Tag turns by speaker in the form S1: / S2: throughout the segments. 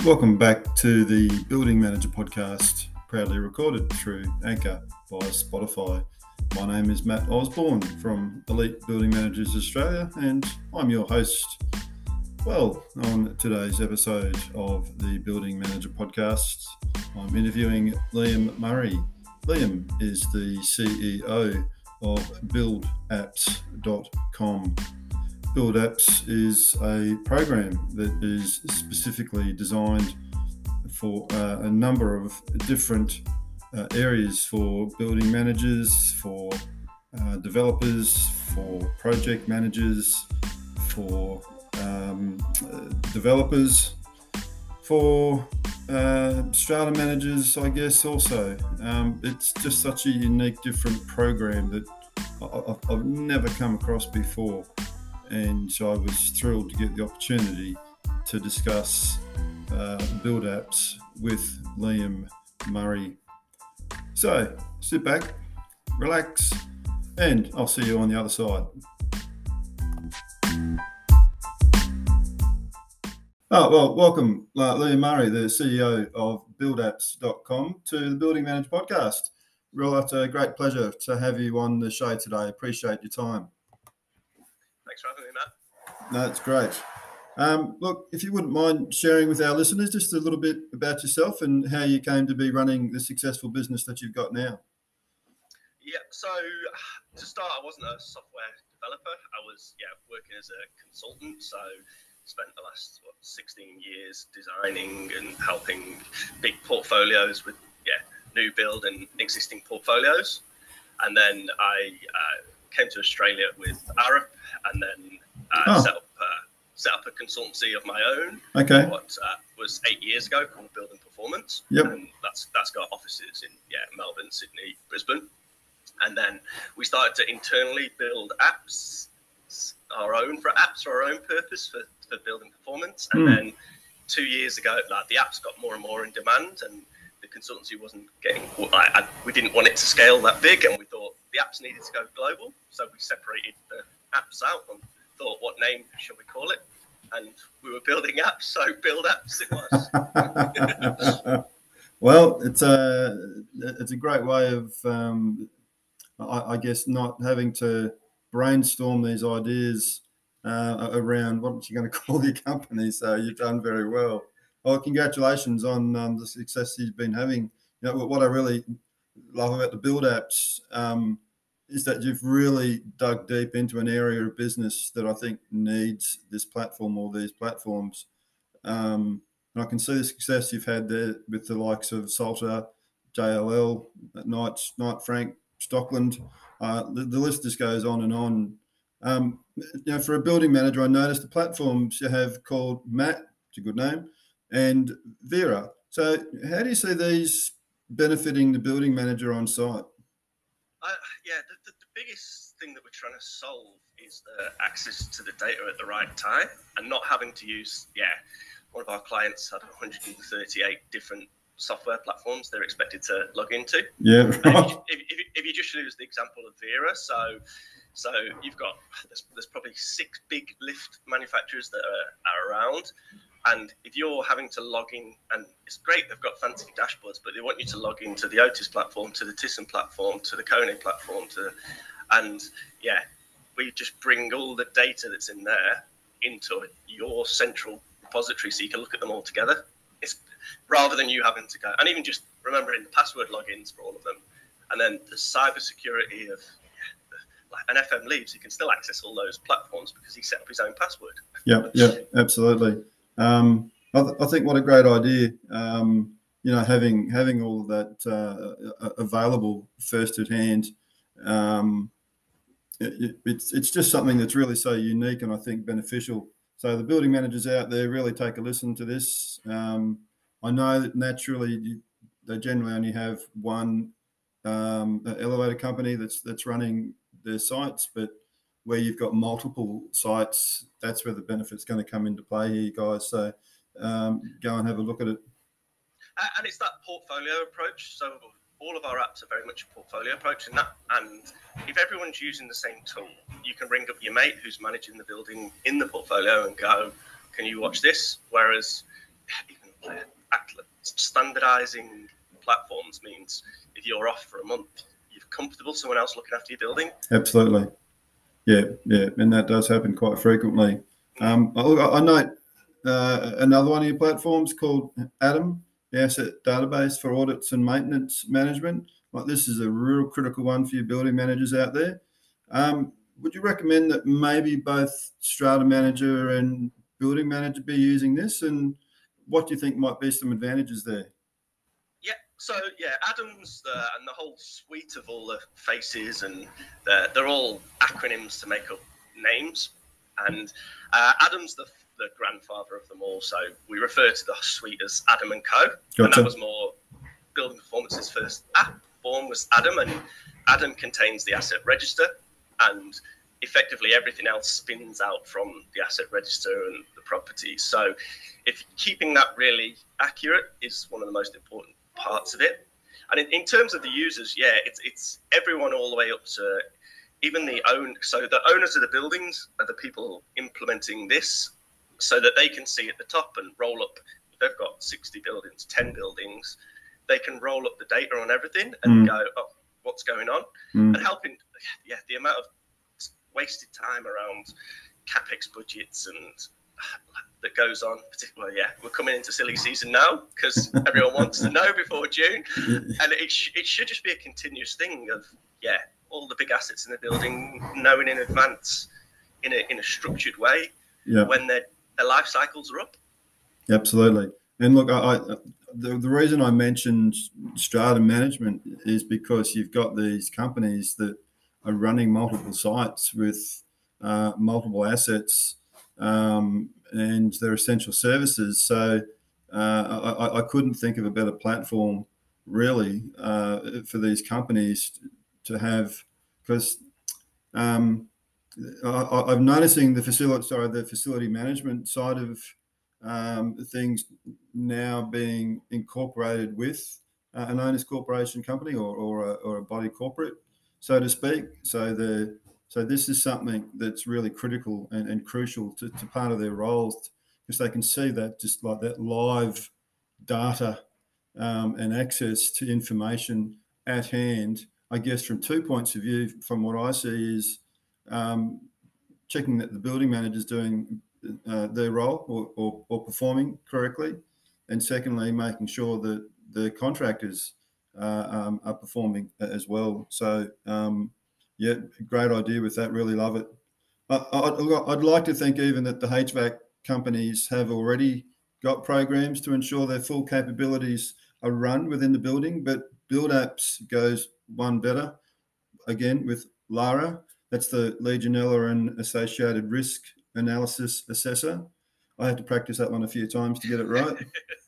S1: Welcome back to the Building Manager podcast, proudly recorded through Anchor by Spotify. My name is Matt Osborne from Elite Building Managers Australia, and I'm your host. Well, on today's episode of the Building Manager podcast, I'm interviewing Liam Murray. Liam is the CEO of BuildApps.com. BuildApps is a program that is specifically designed for a number of different areas for building managers, for developers, for project managers, for developers, for strata managers, I guess also. It's just such a unique, different program that I've never come across before. And so I was thrilled to get the opportunity to discuss BuildApps with Liam Murray. So sit back, relax, and I'll see you on the other side. Welcome Liam Murray, the CEO of BuildApps.com, to the Building Manager podcast. It's a great pleasure to have you on the show today. Appreciate your time.
S2: Thanks for having me, Matt.
S1: No, that's great. Look, if you wouldn't mind sharing with our listeners just a little bit about yourself and how you came to be running the successful business that you've got now.
S2: Yeah, so to start, I wasn't a software developer. I was working as a consultant. So spent the last 16 years designing and helping big portfolios with new build and existing portfolios. And then I came to Australia with Arup, and then set up a consultancy of my own.
S1: Okay.
S2: What was 8 years ago, called Building Performance.
S1: Yep.
S2: And that's got offices in Melbourne, Sydney, Brisbane. And then we started to internally build apps, our own purpose for building performance. And then 2 years ago, the apps got more and more in demand, and the consultancy wasn't getting. We didn't want it to scale that big, and we thought the apps needed to go global. So we separated the apps out and thought, what name shall we call it? And we were building apps, so BuildApps it was.
S1: Well, it's a great way of, I guess, not having to brainstorm these ideas around what you're going to call your company. So you've done very well. Well, congratulations on the success you've been having. You know, what I really love about the BuildApps is that you've really dug deep into an area of business that I think needs this platform or these platforms. And I can see the success you've had there with the likes of Salter, JLL, Knight Frank, Stockland. The list just goes on and on. For a building manager, I noticed the platforms you have called Matt, it's a good name, and Vera. So how do you see these benefiting the building manager on site?
S2: The biggest thing that we're trying to solve is the access to the data at the right time, and not having to use, one of our clients had 138 different software platforms they're expected to log into.
S1: Yeah, right.
S2: If you just use the example of Vera, so you've got, there's probably 6 big lift manufacturers that are around. And if you're having to log in, and it's great, they've got fancy dashboards, but they want you to log into the Otis platform, to the Thyssen platform, to the Kone platform, we just bring all the data that's in there into your central repository, so you can look at them all together. It's rather than you having to go, and even just remembering the password logins for all of them, and then the cyber security of an FM leaves, he can still access all those platforms because he set up his own password.
S1: Yeah, absolutely. I think what a great idea. Having all of that available first at hand. It's just something that's really so unique and I think beneficial. So the building managers out there, really take a listen to this. I know that naturally they generally only have one elevator company that's running their sites, but where you've got multiple sites, that's where the benefit's going to come into play here, guys. So go and have a look at it.
S2: And it's that portfolio approach. So all of our apps are very much a portfolio approach, and if everyone's using the same tool, you can ring up your mate who's managing the building in the portfolio and go, can you watch this? Whereas even standardizing platforms means if you're off for a month, you're comfortable someone else looking after your building.
S1: Absolutely. Yeah, and that does happen quite frequently. I note another one of your platforms called ADAM, the Asset Database for Audits and Maintenance Management. Like, this is a real critical one for your building managers out there. Would you recommend that maybe both Strata Manager and Building Manager be using this? And what do you think might be some advantages there?
S2: Yeah, so Adams and the whole suite of all the faces, and they're all acronyms to make up names. And Adam's the grandfather of them all, so we refer to the suite as Adam and Co.
S1: Gotcha.
S2: And that was more Building Performance's first app form was Adam, and Adam contains the asset register, and effectively everything else spins out from the asset register and the property. So if keeping that really accurate is one of the most important parts of it. And in terms of the users, it's everyone all the way up to even the owners of the buildings are the people implementing this, so that they can see at the top and roll up. If they've got 60 buildings, 10 buildings, they can roll up the data on everything and go, oh, what's going on? And helping, the amount of wasted time around CapEx budgets and that goes on, particularly, we're coming into silly season now because everyone wants to know before June. And it should just be a continuous thing of, all the big assets in the building, knowing in advance in a structured way when their life cycles are up.
S1: Absolutely. And look, the reason I mentioned Strata Management is because you've got these companies that are running multiple sites with multiple assets, and they're essential services. So I couldn't think of a better platform, really, for these companies to have, because I'm noticing the facility management side of things now being incorporated with an owners corporation company or a body corporate, so to speak. So this is something that's really critical and crucial to part of their roles, because they can see that, just like that live data and access to information at hand. I guess from 2 points of view, from what I see, is checking that the building manager's doing their role or performing correctly, and secondly, making sure that the contractors are performing as well. So great idea with that. Really love it. I'd like to think even that the HVAC companies have already got programs to ensure their full capabilities are run within the building, but Build Apps goes one better, again, with LARA. That's the Legionella and Associated Risk Analysis Assessor. I had to practice that one a few times to get it right.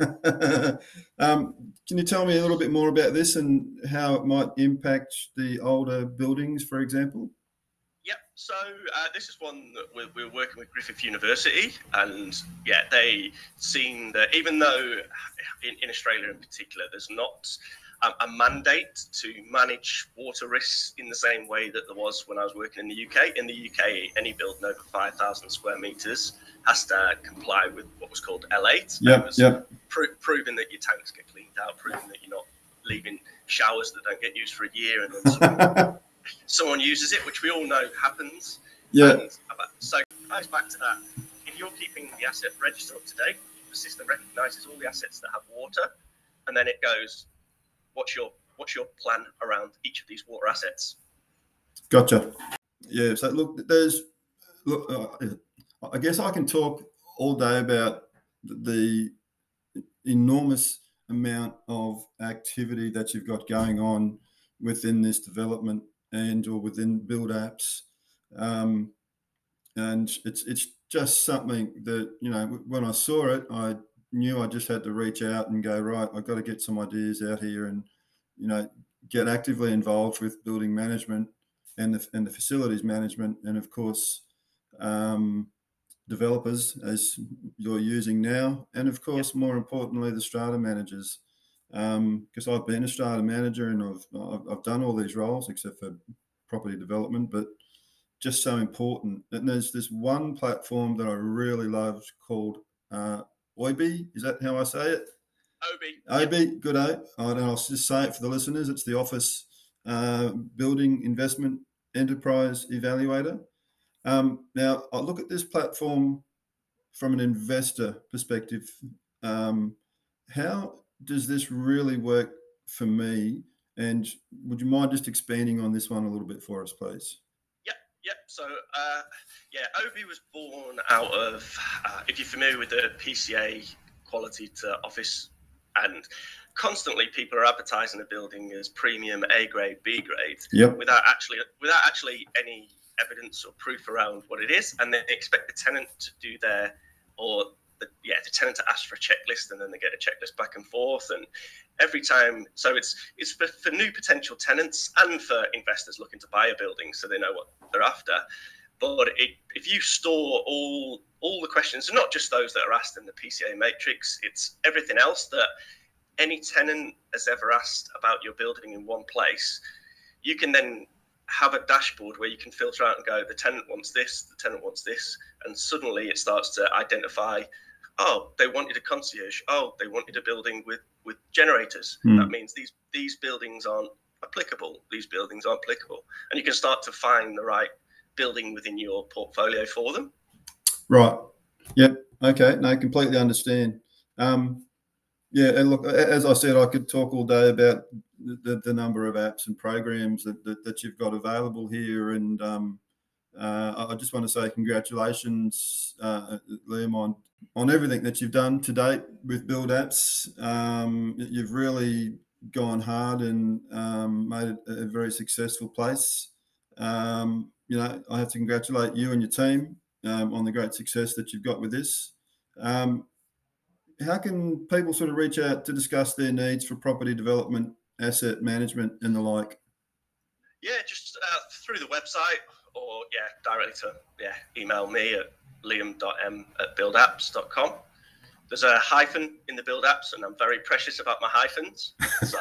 S1: Can you tell me a little bit more about this and how it might impact the older buildings, for example?
S2: Yep. So this is one that we're working with Griffith University, and they seen that even though in Australia in particular, there's not a mandate to manage water risks in the same way that there was when I was working in the UK. In the UK, any building over 5,000 square meters has to comply with what was called L8. Proving that your tanks get cleaned out, proving that you're not leaving showers that don't get used for a year, and then someone uses it, which we all know happens. And so it goes back to that. If you're keeping the asset register up to date, the system recognises all the assets that have water, and then it goes, what's your plan around each of these water assets?
S1: Gotcha. Yeah. So I guess I can talk all day about the enormous amount of activity that you've got going on within this development or within Build Apps, and it's just something that, when I saw it, I knew I just had to reach out and go, right, I've got to get some ideas out here and get actively involved with building management and the facilities management, and of course developers, as you're using now, and of course more importantly the strata managers, because I've been a strata manager and I've done all these roles except for property development, but just so important. And there's this one platform that I really love called OIBE, is that how I say it?
S2: OIBE.
S1: Good. I'll just say it for the listeners. It's the Office Building Investment Enterprise Evaluator. Now, I look at this platform from an investor perspective. How does this really work for me? And would you mind just expanding on this one a little bit for us, please?
S2: Yep. So, OIBE was born out of, if you're familiar with the PCA quality to office, and constantly people are advertising a building as premium A grade, B grade, without actually any evidence or proof around what it is, and they expect the tenant to do the tenant to ask for a checklist, and then they get a checklist back and forth, and every time. So it's for new potential tenants and for investors looking to buy a building, so they know what they're after. But if you store all the questions, and not just those that are asked in the PCA matrix, it's everything else that any tenant has ever asked about your building in one place, you can then have a dashboard where you can filter out and go, the tenant wants this, the tenant wants this, and suddenly it starts to identify, oh, they wanted a concierge, oh, they wanted a building with generators. That means these buildings aren't applicable, these buildings aren't applicable. And you can start to find the right building within your portfolio for them.
S1: Right. Yep. Okay. No, I completely understand. And look, as I said, I could talk all day about the number of apps and programs that you've got available here. And I just want to say congratulations, Liam, on everything that you've done to date with Build Apps. You've really gone hard and made it a very successful place. I have to congratulate you and your team on the great success that you've got with this. How can people sort of reach out to discuss their needs for property development, asset management, and the like?
S2: Yeah, just through the website, or directly to email me at liam.m@buildapps.com. There's a hyphen in the Build Apps, and I'm very precious about my hyphens. So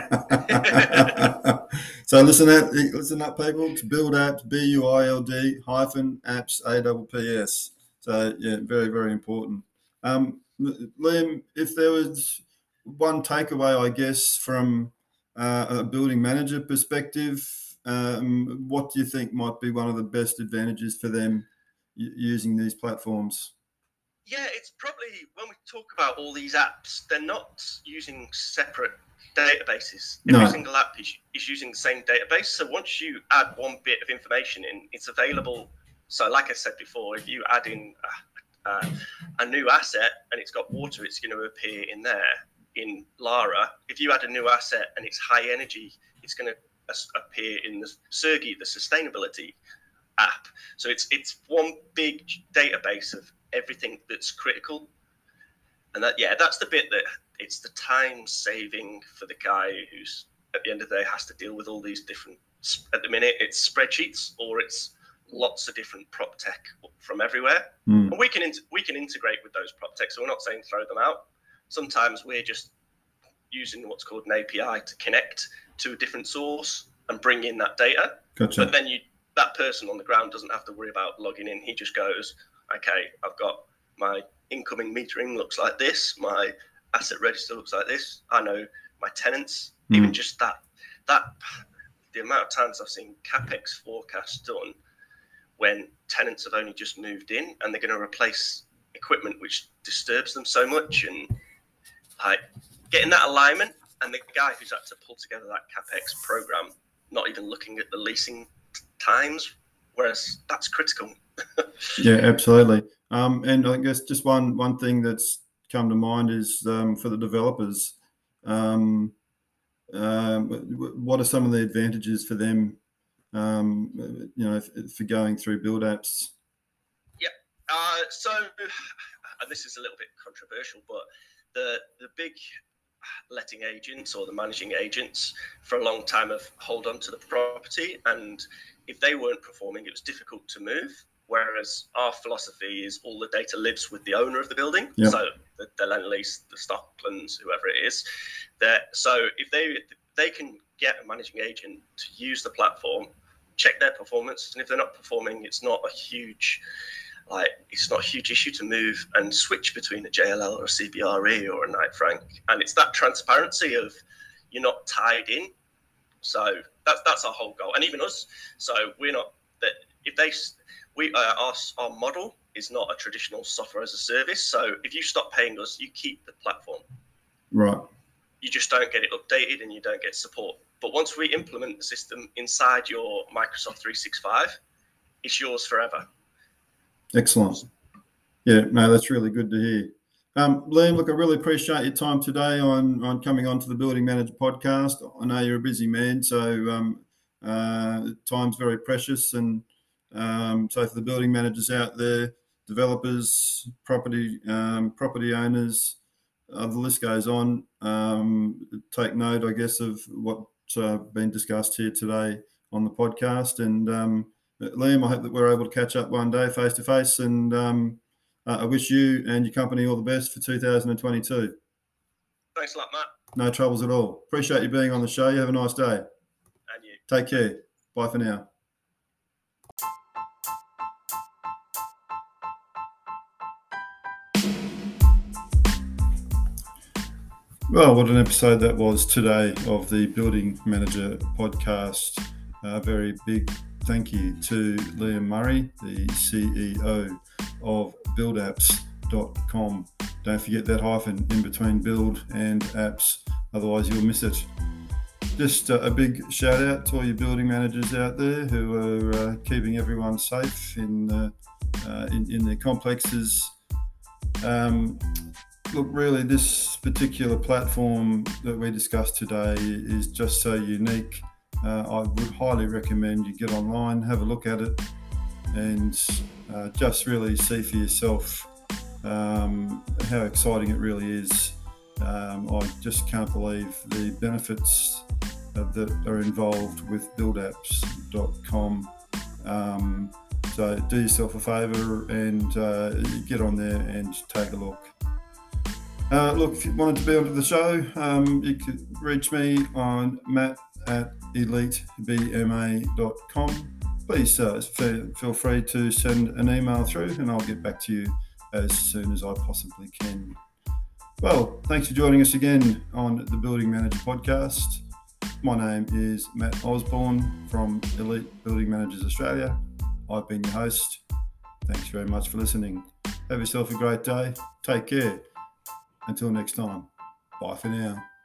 S1: So listen up, people. It's Build Apps, BUILD -apps, APPS. So very, very important. Liam, if there was one takeaway, I guess, from a building manager perspective, what do you think might be one of the best advantages for them using these platforms?
S2: Yeah, it's probably, when we talk about all these apps, they're not using separate databases. Every single app is using the same database. So once you add one bit of information in, it's available. So like I said before, if you add in a new asset and it's got water, it's going to appear in there. In Lara, if you add a new asset and it's high energy, it's going to appear in the Sergi, the sustainability app. So it's one big database of everything that's critical. And that's the bit that it's the time saving for the guy who's at the end of the day has to deal with all these different, at the minute it's spreadsheets or it's lots of different prop tech from everywhere. And we can integrate with those prop tech. So we're not saying throw them out. Sometimes we're just using what's called an API to connect to a different source and bring in that data.
S1: Gotcha.
S2: But then that person on the ground doesn't have to worry about logging in. He just goes, okay, I've got my incoming metering looks like this, my asset register looks like this. I know my tenants. Even just that the amount of times I've seen CapEx forecasts done when tenants have only just moved in and they're going to replace equipment which disturbs them so much, and like getting that alignment, and the guy who's had to pull together that CapEx program, not even looking at the leasing times, whereas that's critical.
S1: Yeah, absolutely. And I guess just one thing that's come to mind is for the developers, what are some of the advantages for them, for going through Build Apps?
S2: Yeah. So, and this is a little bit controversial, but the big letting agents or the managing agents for a long time have held on to the property, and if they weren't performing, it was difficult to move. Whereas our philosophy is all the data lives with the owner of the building. Yep. So the land lease, the Stocklands, whoever it is. So if they can get a managing agent to use the platform, check their performance, and if they're not performing, it's not a huge like it's not a huge issue to move and switch between a JLL or a CBRE or a Knight Frank, and it's that transparency of you're not tied in. So that's our whole goal, and even us. So we're not that if they our model is not a traditional software as a service. So if you stop paying us, you keep the platform.
S1: Right.
S2: You just don't get it updated and you don't get support. But once we implement the system inside your Microsoft 365, it's yours forever.
S1: Excellent. Yeah, no, that's really good to hear. Liam, look, I really appreciate your time today on coming on to the Building Manager podcast. I know you're a busy man, so time's very precious. And so for the building managers out there, developers, property owners, the list goes on. Take note, I guess, of what's been discussed here today on the podcast. And Liam, I hope that we're able to catch up one day face to face. And I wish you and your company all the best for 2022.
S2: Thanks a lot, Matt.
S1: No troubles at all. Appreciate you being on the show. You have a nice day.
S2: And you.
S1: Take care. Bye for now. Well, what an episode that was today of the Building Manager podcast. A very big thank you to Liam Murray, the CEO of buildapps.com. Don't forget that hyphen in between build and apps, otherwise you'll miss it. Just a big shout out to all your building managers out there who are keeping everyone safe in their complexes. Look, really, this particular platform that we discussed today is just so unique. I would highly recommend you get online, have a look at it, and just really see for yourself how exciting it really is. I just can't believe the benefits that are involved with buildapps.com. So do yourself a favour and get on there and take a look. Look, if you wanted to be onto the show, you could reach me on matt@elitebma.com. Please feel free to send an email through and I'll get back to you as soon as I possibly can. Well, thanks for joining us again on the Building Manager podcast. My name is Matt Osborne from Elite Building Managers Australia. I've been your host. Thanks very much for listening. Have yourself a great day. Take care. Until next time. Bye for now.